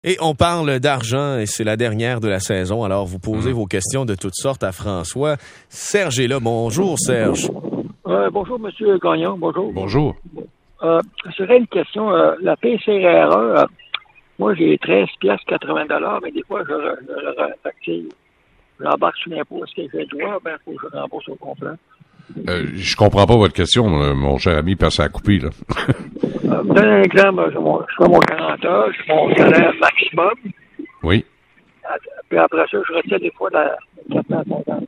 Et on parle d'argent et c'est la dernière de la saison. Alors, vous posez vos questions de toutes sortes à François. Serge est là. Bonjour, Serge. Bonjour, M. Gagnon. Bonjour. Bonjour. J'aurais une question. La PCRE, moi, j'ai 13,80 $, mais des fois, je l'embarque sur l'impôt. Est-ce que j'ai le droit? Il faut que je rembourse au complet. Je comprends pas votre question, mon cher ami, parce que ça a coupé, là. Donne un exemple. Je fais mon 40 heures, je fais mon salaire maximum. Oui. Puis après ça, je retire des fois la 450.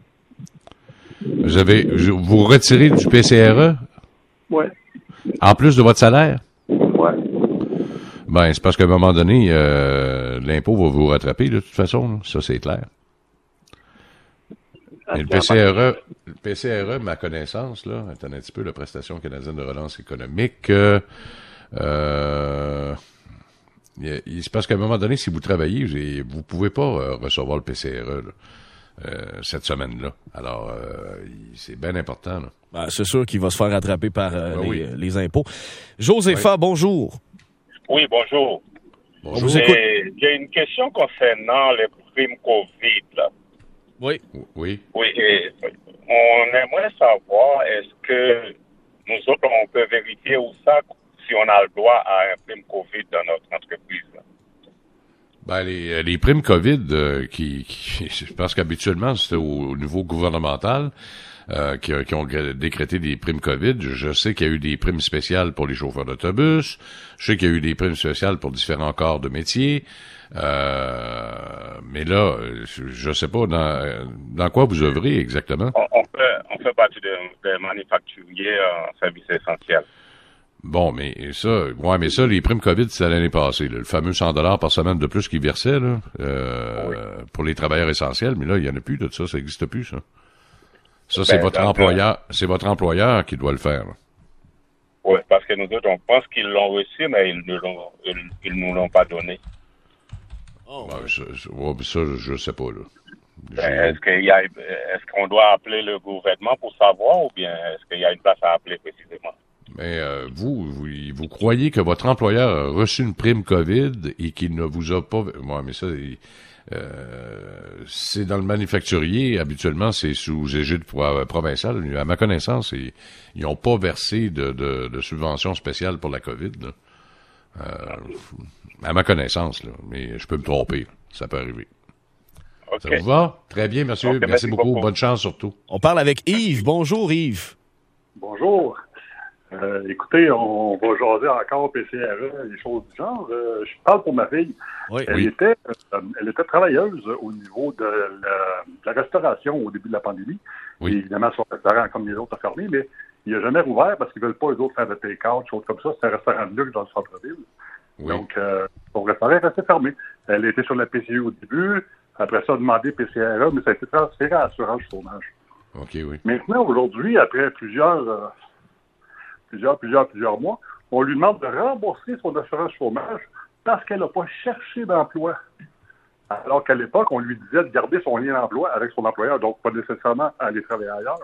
Vous retirez du PCRE? Oui. En plus de votre salaire? Oui. Ben, c'est parce qu'à un moment donné, l'impôt va vous rattraper, de toute façon, là. Ça, c'est clair. Et le PCRE, ma connaissance, là, attendez un petit peu, la prestation canadienne de relance économique, c'est parce qu'à un moment donné, si vous travaillez, vous pouvez pas recevoir le PCRE, là, cette semaine-là. Alors, c'est bien important, là. Ben, c'est sûr qu'il va se faire rattraper par les impôts. Josépha, bonjour. Oui, bonjour. On vous écoute. J'ai une question concernant les primes COVID, là. Oui. Oui. Oui, on aimerait savoir, est-ce que nous autres, on peut vérifier où ça, si on a le droit à un prime COVID dans notre entreprise, là? Ben, les primes COVID, parce qu'habituellement, c'était au niveau gouvernemental, qui ont décrété des primes COVID. Je sais qu'il y a eu des primes spéciales pour les chauffeurs d'autobus. Je sais qu'il y a eu des primes spéciales pour différents corps de métier. Mais là, je sais pas dans quoi vous œuvrez exactement. On fait partie des manufacturiers en services essentiels. Bon, mais ça, les primes COVID, c'était l'année passée, là, le fameux 100 $ par semaine de plus qu'ils versaient, là, pour les travailleurs essentiels. Mais là, il y en a plus de ça n'existe plus, ça. Ça, c'est votre employeur qui doit le faire, là. Oui, parce que nous autres, on pense qu'ils l'ont reçu, mais ils nous l'ont pas donné. Oh, ben, ça, je sais pas, là. Est-ce qu'on doit appeler le gouvernement pour savoir, ou bien est-ce qu'il y a une place à appeler précisément? Mais vous croyez que votre employeur a reçu une prime COVID et qu'il ne vous a pas... Ouais, mais ça, c'est dans le manufacturier. Habituellement, c'est sous égide provinciale. À ma connaissance, ils n'ont pas versé de subvention spéciale pour la COVID, là. À ma connaissance, là. Mais je peux me tromper. Ça peut arriver. Okay. Ça vous va? Très bien, monsieur. Okay, merci beaucoup. Bonne chance, surtout. On parle avec Yves. Bonjour, Yves. Bonjour. Écoutez, on va jaser encore PCRE, des choses du genre. Je parle pour ma fille. Oui. Elle était travailleuse au niveau de la restauration au début de la pandémie. Oui. Et évidemment, son restaurant, comme les autres, a fermé, mais il n'a jamais rouvert parce qu'ils ne veulent pas, eux autres, faire de take-out, choses comme ça. C'est un restaurant de luxe dans le centre-ville. Oui. Donc, son restaurant est resté fermé. Elle était sur la PCU au début. Après ça, a demandé PCRE, mais ça a été transféré à l'assurance chômage. OK, oui. Maintenant, aujourd'hui, après plusieurs mois, on lui demande de rembourser son assurance chômage parce qu'elle n'a pas cherché d'emploi. Alors qu'à l'époque, on lui disait de garder son lien d'emploi avec son employeur, donc pas nécessairement aller travailler ailleurs.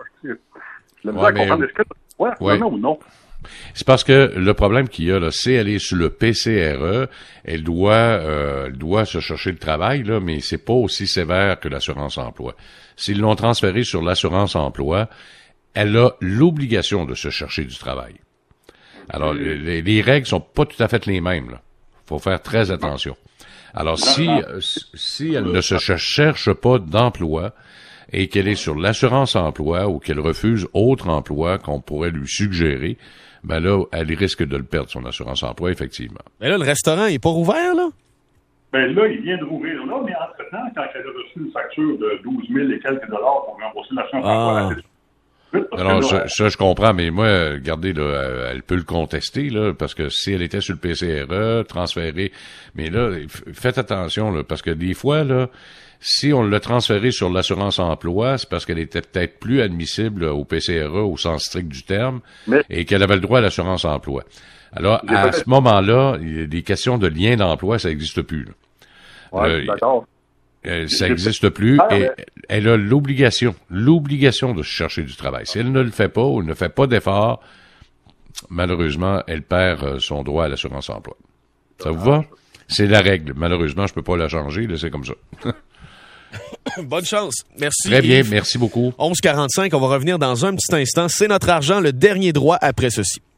Non ou non? C'est parce que le problème qu'il y a, là, c'est elle est sur le PCRE, elle doit se chercher le travail, là, mais c'est pas aussi sévère que l'assurance emploi. S'ils l'ont transféré sur l'assurance emploi, elle a l'obligation de se chercher du travail. Alors, les règles sont pas tout à fait les mêmes, là. Faut faire très attention. Alors, si elle ne se cherche pas d'emploi et qu'elle est sur l'assurance emploi ou qu'elle refuse autre emploi qu'on pourrait lui suggérer, ben là, elle risque de le perdre, son assurance emploi, effectivement. Mais là, le restaurant, il est pas rouvert, là? Ben là, il vient de rouvrir là, mais entre-temps, quand elle a reçu une facture de 12 000 et quelques dollars pour rembourser l'assurance emploi, alors, ça, je comprends, mais moi, regardez, là, elle peut le contester, là, parce que si elle était sur le PCRE, transférée, mais là, faites attention, là, parce que des fois, là, si on l'a transférée sur l'assurance emploi, c'est parce qu'elle était peut-être plus admissible au PCRE au sens strict du terme, et qu'elle avait le droit à l'assurance emploi. Alors, à ce moment-là, des questions de lien d'emploi, ça n'existe plus, là. Ouais, d'accord. Ça n'existe plus et elle a l'obligation de se chercher du travail. Si elle ne le fait pas ou ne fait pas d'effort, malheureusement, elle perd son droit à l'assurance emploi. Ça vous va? C'est la règle. Malheureusement, je peux pas la changer, là, c'est comme ça. Bonne chance. Merci. Très bien, Yves. merci beaucoup. 11h45, on va revenir dans un petit instant. C'est notre argent, le dernier droit après ceci.